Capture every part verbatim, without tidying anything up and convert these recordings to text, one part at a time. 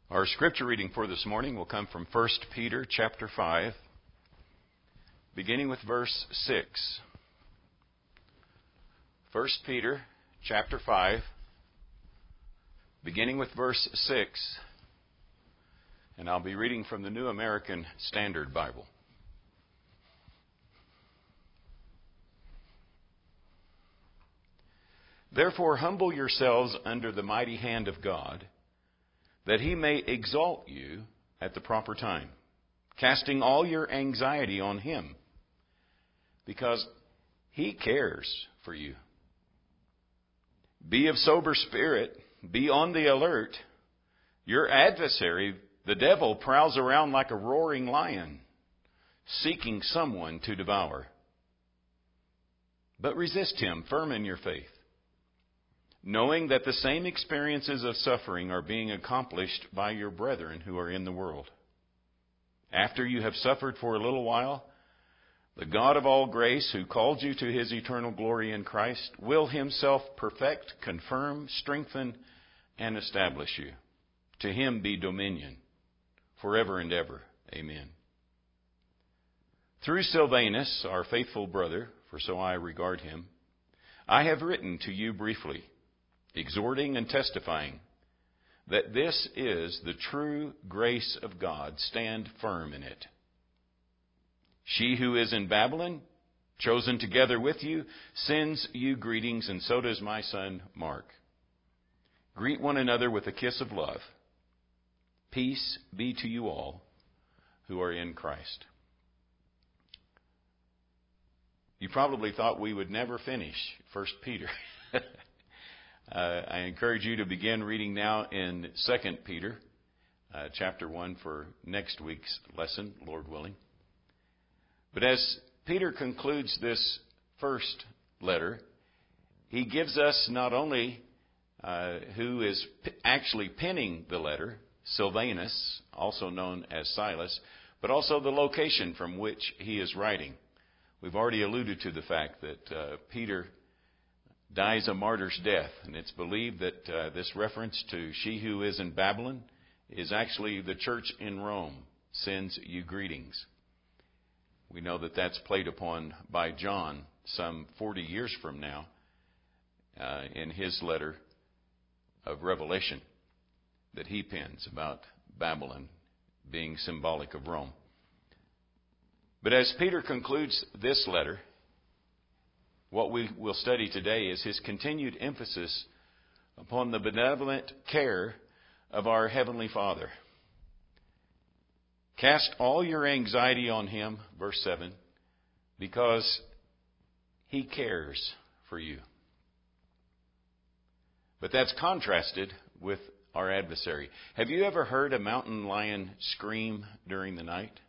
Our scripture reading for this morning will come from First Peter chapter five, beginning with verse six. First Peter chapter five, beginning with verse six, and I'll be reading from the New American Standard Bible. Therefore, humble yourselves under the mighty hand of God, that he may exalt you at the proper time, casting all your anxiety on him, because he cares for you. Be of sober spirit, be on the alert. Your adversary, the devil, prowls around like a roaring lion, seeking someone to devour. But resist him, firm in your faith, knowing that the same experiences of suffering are being accomplished by your brethren who are in the world. After you have suffered for a little while, the God of all grace, who called you to his eternal glory in Christ, will himself perfect, confirm, strengthen, and establish you. To him be dominion forever and ever. Amen. Through Silvanus, our faithful brother, for so I regard him, I have written to you briefly, exhorting and testifying that this is the true grace of God. Stand firm in it. She who is in Babylon, chosen together with you, sends you greetings, and so does my son Mark. Greet one another with a kiss of love. Peace be to you all who are in Christ. You probably thought we would never finish First Peter. Uh, I encourage you to begin reading now in Second Peter, uh, chapter one, for next week's lesson, Lord willing. But as Peter concludes this first letter, he gives us not only uh, who is p- actually penning the letter, Silvanus, also known as Silas, but also the location from which he is writing. We've already alluded to the fact that uh, Peter dies a martyr's death, and it's believed that uh, this reference to she who is in Babylon is actually the church in Rome sends you greetings. We know that that's played upon by John some forty years from now uh, in his letter of Revelation that he pens about Babylon being symbolic of Rome. But as Peter concludes this letter, what we will study today is his continued emphasis upon the benevolent care of our Heavenly Father. Cast all your anxiety on him, verse seven, because he cares for you. But that's contrasted with our adversary. Have you ever heard a mountain lion scream during the night?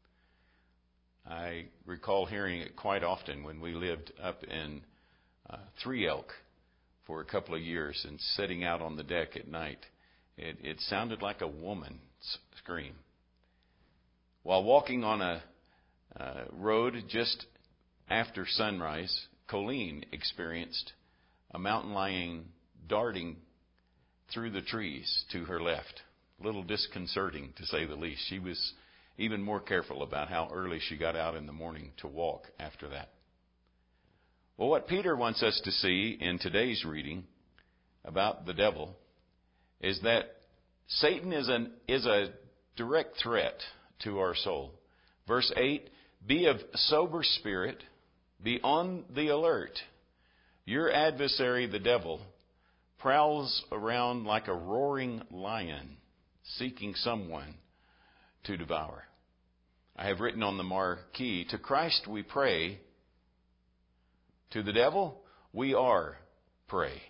I recall hearing it quite often when we lived up in uh, Three Elk for a couple of years, and sitting out on the deck at night. It, it sounded like a woman scream. While walking on a uh, road just after sunrise, Colleen experienced a mountain lion darting through the trees to her left. A little disconcerting, to say the least. She was even more careful about how early she got out in the morning to walk after that. Well, what Peter wants us to see in today's reading about the devil is that Satan is an is a direct threat to our soul. Verse eight, be of sober spirit, be on the alert. Your adversary, the devil, prowls around like a roaring lion, seeking someone to devour. I have written on the marquee, to Christ we pray, to the devil we are prey.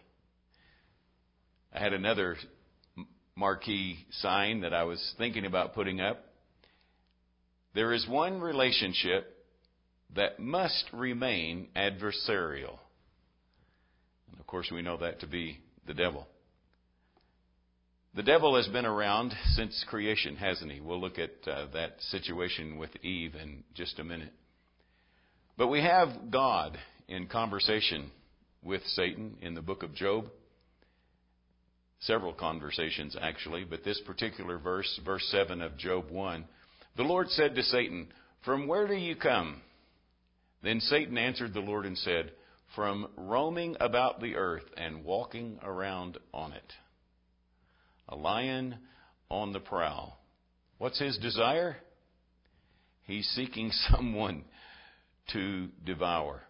I had another marquee sign that I was thinking about putting up. There is one relationship that must remain adversarial. And of course we know that to be the devil. The devil has been around since creation, hasn't he? We'll look at uh, that situation with Eve in just a minute. But we have God in conversation with Satan in the book of Job. several conversations actually, but this particular verse, verse seven of Job one, the Lord said to Satan, "From where do you come?" Then Satan answered the Lord and said, "From roaming about the earth and walking around on it." A lion on the prowl. What's his desire? He's seeking someone to devour.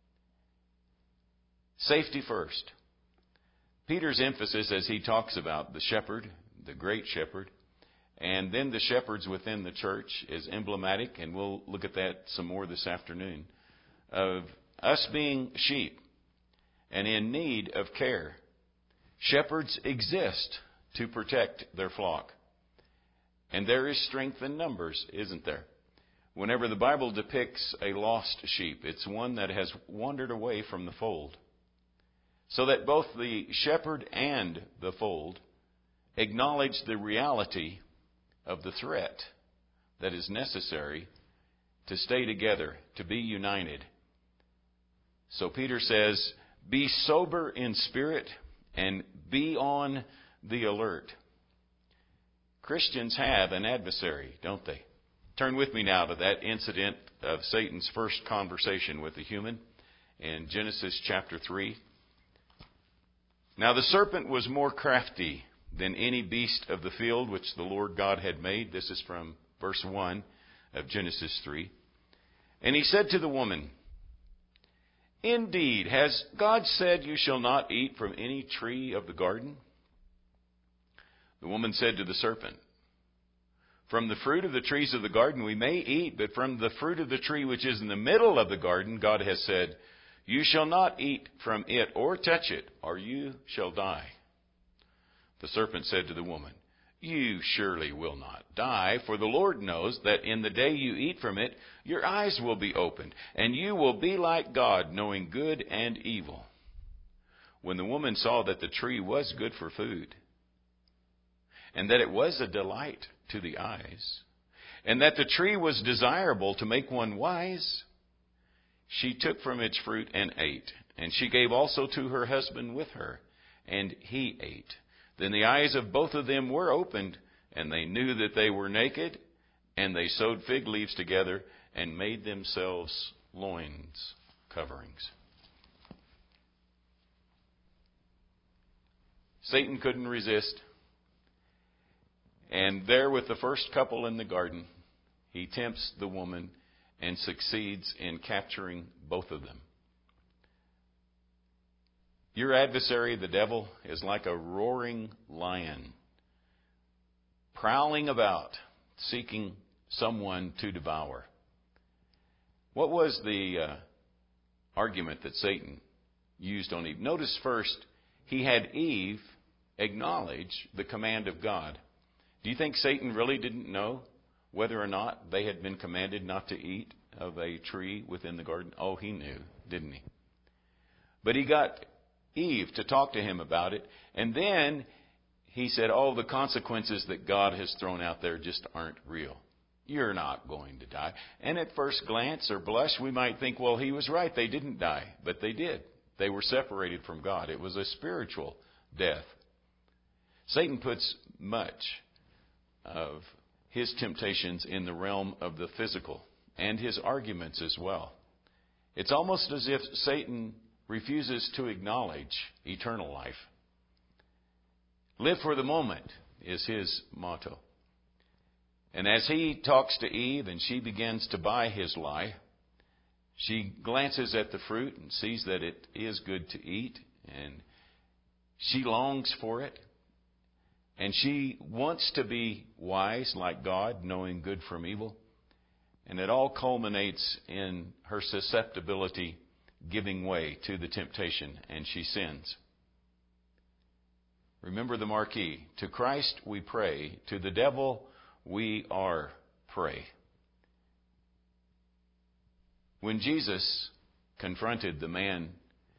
Safety first. Peter's emphasis as he talks about the shepherd, the great shepherd, and then the shepherds within the church is emblematic, and we'll look at that some more this afternoon, of us being sheep and in need of care. Shepherds exist to protect their flock. And there is strength in numbers, isn't there? Whenever the Bible depicts a lost sheep, it's one that has wandered away from the fold. So that both the shepherd and the fold acknowledge the reality of the threat that is necessary to stay together, to be united. So Peter says, be sober in spirit and be on the alert. Christians have an adversary, don't they? Turn with me now to that incident of Satan's first conversation with a human in Genesis chapter three. Now the serpent was more crafty than any beast of the field which the Lord God had made. This is from verse one of Genesis three. And he said to the woman, "Indeed, has God said you shall not eat from any tree of the garden?" The woman said to the serpent, "From the fruit of the trees of the garden we may eat, but from the fruit of the tree which is in the middle of the garden, God has said, you shall not eat from it or touch it, or you shall die." The serpent said to the woman, "You surely will not die, for the Lord knows that in the day you eat from it, your eyes will be opened, and you will be like God, knowing good and evil." When the woman saw that the tree was good for food, and that it was a delight to the eyes, and that the tree was desirable to make one wise, she took from its fruit and ate. And she gave also to her husband with her, and he ate. Then the eyes of both of them were opened, and they knew that they were naked, and they sewed fig leaves together and made themselves loins coverings. Satan couldn't resist. And there with the first couple in the garden, he tempts the woman and succeeds in capturing both of them. Your adversary, the devil, is like a roaring lion, prowling about, seeking someone to devour. What was the uh, argument that Satan used on Eve? Notice first, he had Eve acknowledge the command of God. Do you think Satan really didn't know whether or not they had been commanded not to eat of a tree within the garden? Oh, he knew, didn't he? But he got Eve to talk to him about it. And then he said, oh, the consequences that God has thrown out there just aren't real. You're not going to die. And at first glance or blush, we might think, well, he was right. They didn't die. But they did. They were separated from God. It was a spiritual death. Satan puts much of his temptations in the realm of the physical and his arguments as well. It's almost as if Satan refuses to acknowledge eternal life. Live for the moment is his motto. And as he talks to Eve and she begins to buy his lie, she glances at the fruit and sees that it is good to eat, and she longs for it. And she wants to be wise like God, knowing good from evil. And it all culminates in her susceptibility giving way to the temptation, and she sins. Remember the marquee. To Christ we pray. To the devil we are prey. When Jesus confronted the man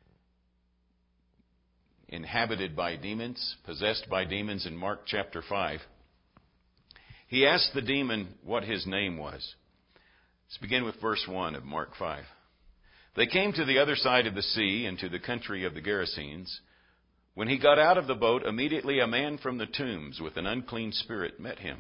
inhabited by demons, possessed by demons in Mark chapter five, he asked the demon what his name was. Let's begin with verse one of Mark five. They came to the other side of the sea and to the country of the Gerasenes. When he got out of the boat, immediately a man from the tombs with an unclean spirit met him.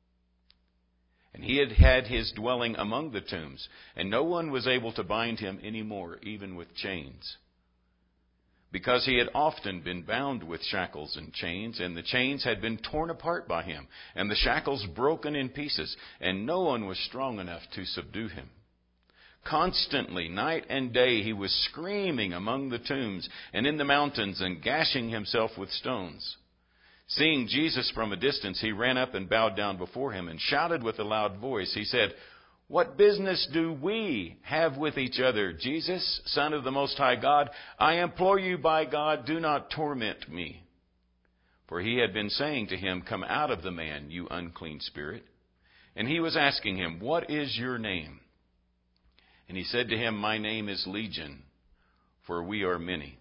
And he had had his dwelling among the tombs, and no one was able to bind him any more, even with chains, because he had often been bound with shackles and chains, and the chains had been torn apart by him, and the shackles broken in pieces, and no one was strong enough to subdue him. Constantly, night and day, he was screaming among the tombs and in the mountains and gashing himself with stones. Seeing Jesus from a distance, he ran up and bowed down before him and shouted with a loud voice. He said, "What business do we have with each other, Jesus, Son of the Most High God? I implore you by God, do not torment me." For he had been saying to him, "Come out of the man, you unclean spirit." And he was asking him, "What is your name?" And he said to him, "My name is Legion, for we are many."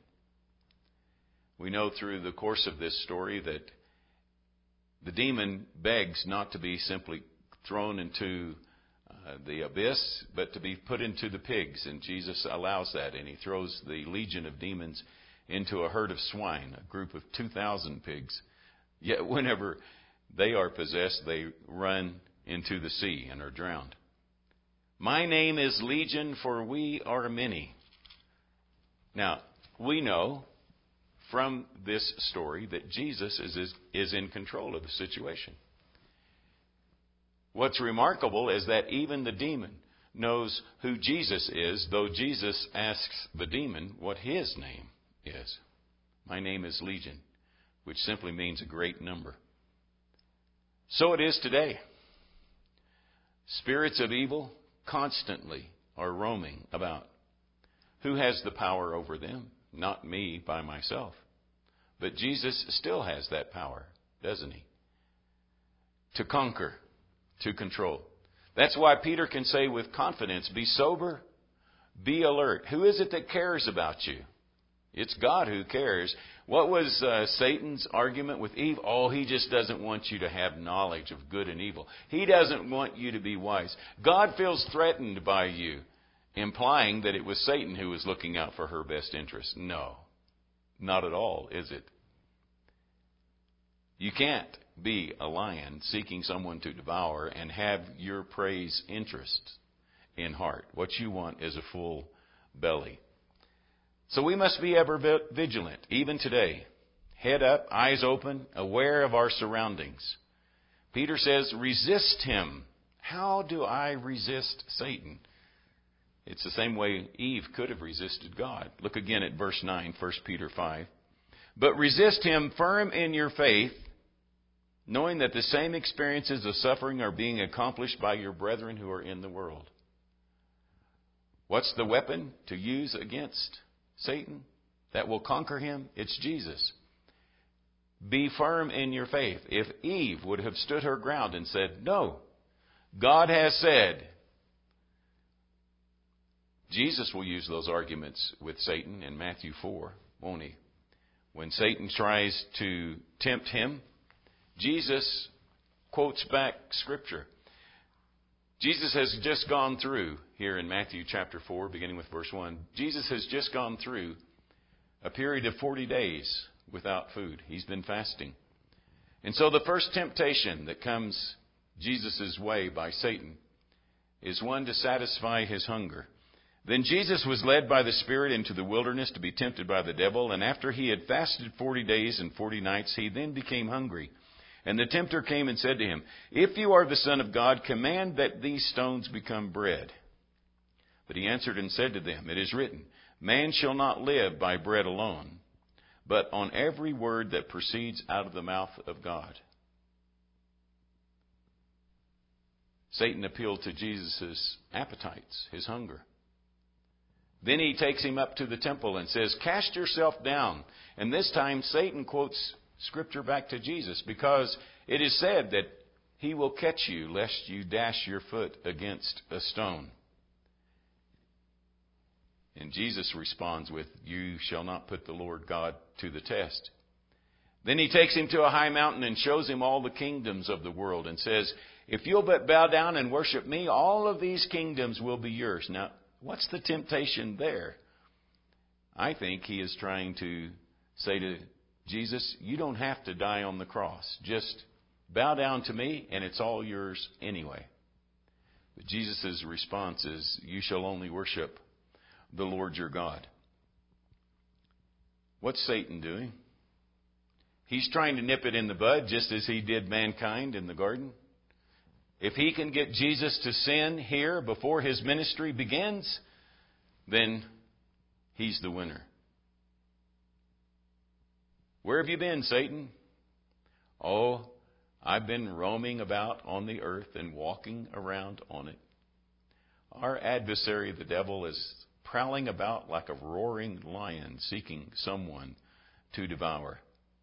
We know through the course of this story that the demon begs not to be simply thrown into uh, the abyss, but to be put into the pigs. And Jesus allows that, and he throws the legion of demons into a herd of swine, a group of two thousand pigs. Yet whenever they are possessed, they run into the sea and are drowned. My name is Legion, for we are many. Now, we know from this story that Jesus is, is, is in control of the situation. What's remarkable is that even the demon knows who Jesus is, though Jesus asks the demon what his name is. My name is Legion, which simply means a great number. So it is today. Spirits of evil constantly are roaming about. Who has the power over them? Not me by myself. But Jesus still has that power, doesn't he? To conquer, to control. That's why Peter can say with confidence, be sober, be alert. Who is it that cares about you? It's God who cares. What was uh, Satan's argument with Eve? Oh, he just doesn't want you to have knowledge of good and evil. He doesn't want you to be wise. God feels threatened by you, implying that it was Satan who was looking out for her best interest. No, not at all, is it? You can't be a lion seeking someone to devour and have your prey's interest in heart. What you want is a full belly. So we must be ever vigilant, even today. Head up, eyes open, aware of our surroundings. Peter says, resist him. How do I resist Satan? It's the same way Eve could have resisted God. Look again at verse nine, First Peter five. But resist him firm in your faith, knowing that the same experiences of suffering are being accomplished by your brethren who are in the world. What's the weapon to use against Satan that will conquer him? It's Jesus. Be firm in your faith. If Eve would have stood her ground and said, no, God has said, Jesus will use those arguments with Satan in Matthew four, won't he? When Satan tries to tempt him, Jesus quotes back Scripture. Jesus has just gone through, here in Matthew chapter four, beginning with verse one, Jesus has just gone through a period of forty days without food. He's been fasting. And so the first temptation that comes Jesus' way by Satan is one to satisfy his hunger. Then Jesus was led by the Spirit into the wilderness to be tempted by the devil, and after he had fasted forty days and forty nights, he then became hungry. And the tempter came and said to him, if you are the Son of God, command that these stones become bread. But he answered and said to them, it is written, man shall not live by bread alone, but on every word that proceeds out of the mouth of God. Satan appealed to Jesus' appetites, his hunger. Then he takes him up to the temple and says, cast yourself down. And this time Satan quotes Scripture back to Jesus, because it is said that he will catch you lest you dash your foot against a stone. And Jesus responds with, you shall not put the Lord God to the test. Then he takes him to a high mountain and shows him all the kingdoms of the world and says, if you'll but bow down and worship me, all of these kingdoms will be yours. Now, what's the temptation there? I think he is trying to say to Jesus, you don't have to die on the cross. Just bow down to me, and it's all yours anyway. But Jesus' response is, you shall only worship the Lord your God. What's Satan doing? He's trying to nip it in the bud, just as he did mankind in the garden. If he can get Jesus to sin here before his ministry begins, then he's the winner. Where have you been, Satan? Oh, I've been roaming about on the earth and walking around on it. Our adversary, the devil, is prowling about like a roaring lion, seeking someone to devour.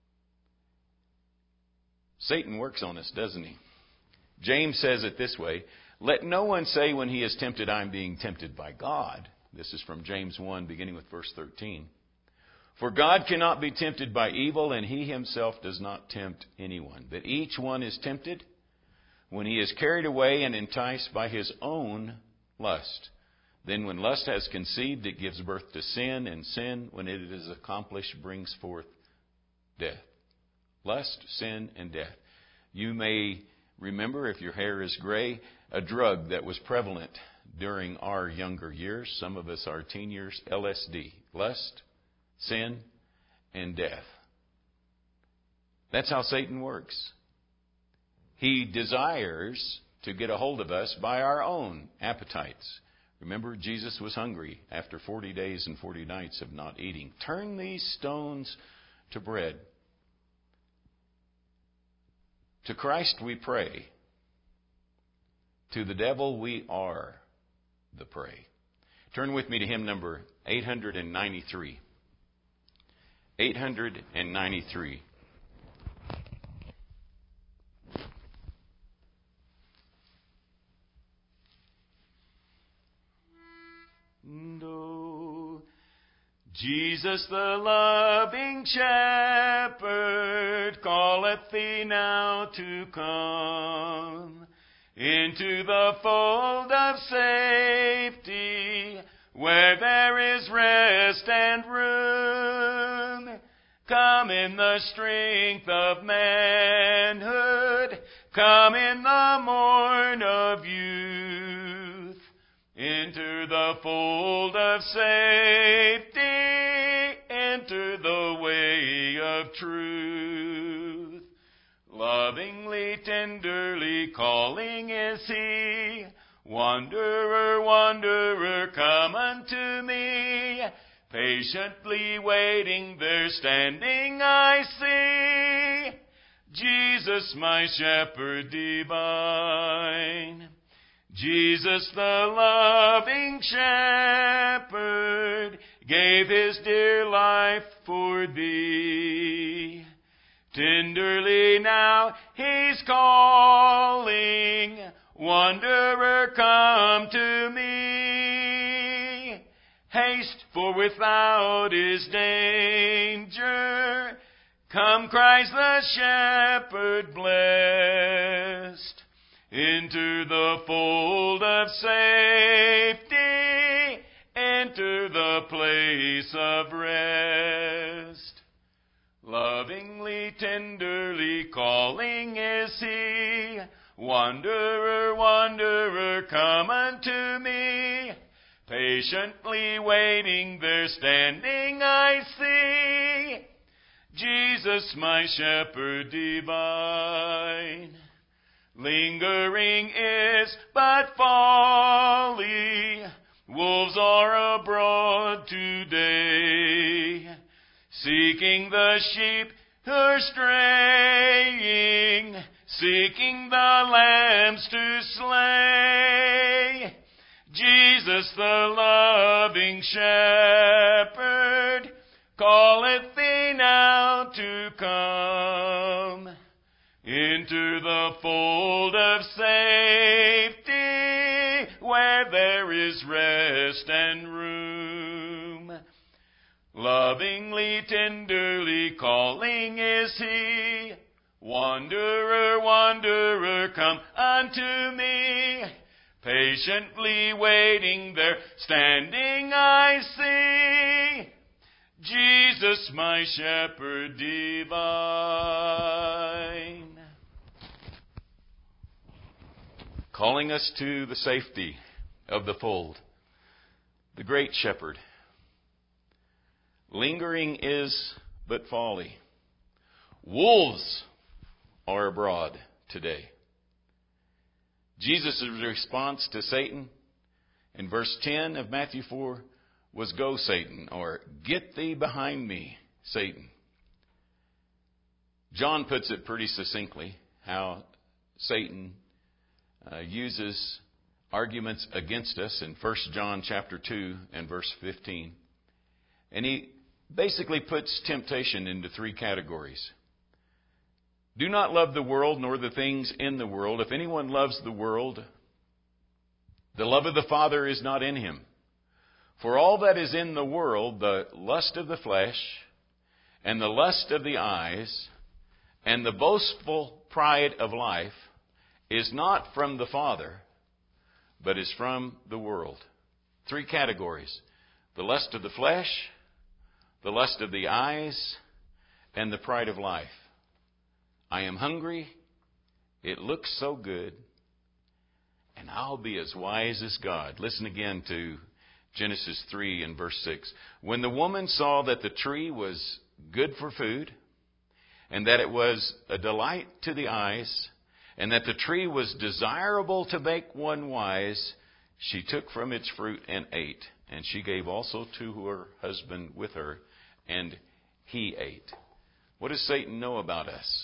Satan works on us, doesn't he? James says it this way, let no one say when he is tempted, I'm being tempted by God. This is from James one, beginning with verse thirteen. For God cannot be tempted by evil, and he himself does not tempt anyone. But each one is tempted when he is carried away and enticed by his own lust. Then when lust has conceived, it gives birth to sin, and sin, when it is accomplished, brings forth death. Lust, sin, and death. You may remember, if your hair is gray, a drug that was prevalent during our younger years, some of us our teen years, L S D. Lust, sin, and death. That's how Satan works. He desires to get a hold of us by our own appetites. Remember, Jesus was hungry after forty days and forty nights of not eating. Turn these stones to bread. To Christ we pray. To the devil we are the prey. Turn with me to hymn number eight ninety-three. eight ninety-three. No, Jesus the loving shepherd calleth thee now to come into the fold of safety where there is rest and room. Come in the strength of manhood, come in the morn of youth. Enter the fold of safety, enter the way of truth. Lovingly, tenderly calling is he, wanderer, wanderer, come unto me. Patiently waiting there standing I see, Jesus my shepherd divine. Jesus the loving shepherd gave his dear life for thee. Tenderly now he's calling, wanderer, come to me. Haste, for without is danger. Come, cries the shepherd blessed. Enter the fold of safety. Enter the place of rest. Lovingly, tenderly calling is he. Wanderer, wanderer, come unto me. Patiently waiting there standing I see, Jesus my shepherd divine. Lingering is but folly, wolves are abroad today, seeking the sheep who are straying, seeking the lambs to slay. Jesus the loving shepherd calleth thee now to come. Enter the fold of safety where there is rest and room. Lovingly, tenderly calling is he. Wanderer, wanderer, come unto me. Patiently waiting there, standing I see, Jesus, my shepherd divine. Calling us to the safety of the fold. The great shepherd. Lingering is but folly. Wolves are abroad today. Jesus' response to Satan in verse ten of Matthew four was, "Go, Satan," or "Get thee behind me, Satan." John puts it pretty succinctly how Satan uh, uses arguments against us in First John chapter two and verse fifteen. And he basically puts temptation into three categories. Do not love the world nor the things in the world. If anyone loves the world, the love of the Father is not in him. For all that is in the world, the lust of the flesh, and the lust of the eyes, and the boastful pride of life, is not from the Father, but is from the world. Three categories. The lust of the flesh, the lust of the eyes, and the pride of life. I am hungry. It looks so good. And I'll be as wise as God. Listen again to Genesis three and verse six. When the woman saw that the tree was good for food, and that it was a delight to the eyes, and that the tree was desirable to make one wise, she took from its fruit and ate. And she gave also to her husband with her, and he ate. What does Satan know about us?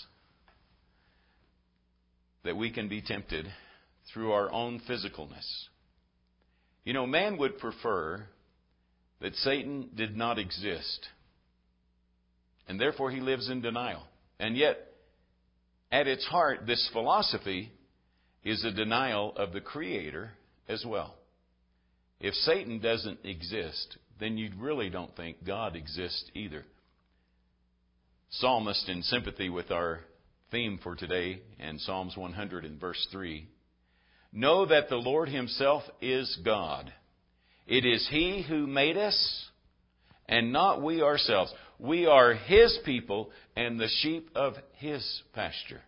That we can be tempted through our own physicalness. You know, man would prefer that Satan did not exist. And therefore he lives in denial. And yet, at its heart, this philosophy is a denial of the Creator as well. If Satan doesn't exist, then you really don't think God exists either. Psalmist, in sympathy with our theme for today, in Psalms one hundred and verse three, know that the Lord Himself is God. It is He who made us, and not we ourselves. We are His people and the sheep of His pasture.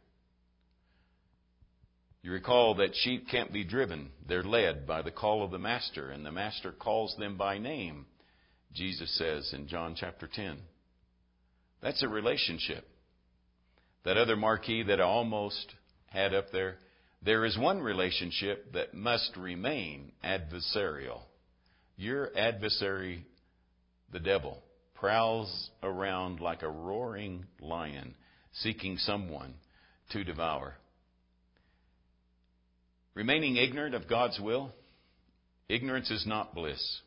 You recall that sheep can't be driven. They're led by the call of the Master, and the Master calls them by name, Jesus says in John chapter ten. That's a relationship. That other marquee that I almost had up there, there is one relationship that must remain adversarial. Your adversary, the devil, prowls around like a roaring lion, seeking someone to devour. Remaining ignorant of God's will, ignorance is not bliss.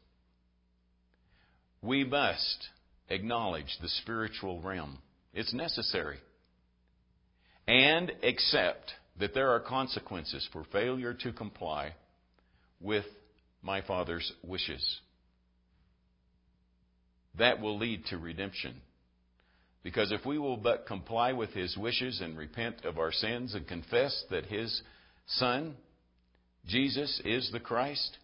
We must acknowledge the spiritual realm. It's necessary. And accept that there are consequences for failure to comply with my Father's wishes. That will lead to redemption. Because if we will but comply with His wishes and repent of our sins and confess that His Son, Jesus, is the Christ,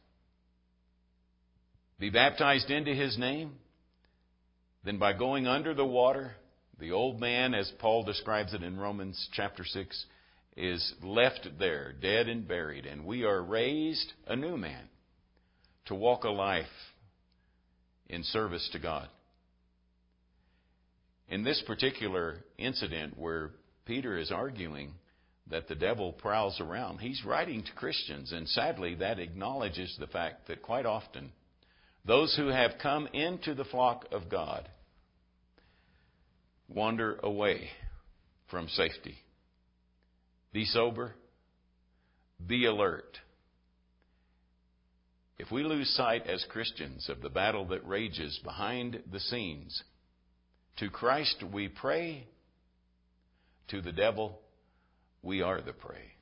be baptized into His name, then by going under the water, the old man, as Paul describes it in Romans chapter six, is left there, dead and buried, and we are raised a new man to walk a life in service to God. In this particular incident where Peter is arguing that the devil prowls around, he's writing to Christians, and sadly that acknowledges the fact that quite often those who have come into the flock of God wander away from safety. Be sober. Be alert. If we lose sight as Christians of the battle that rages behind the scenes, to Christ we pray, to the devil we are the prey.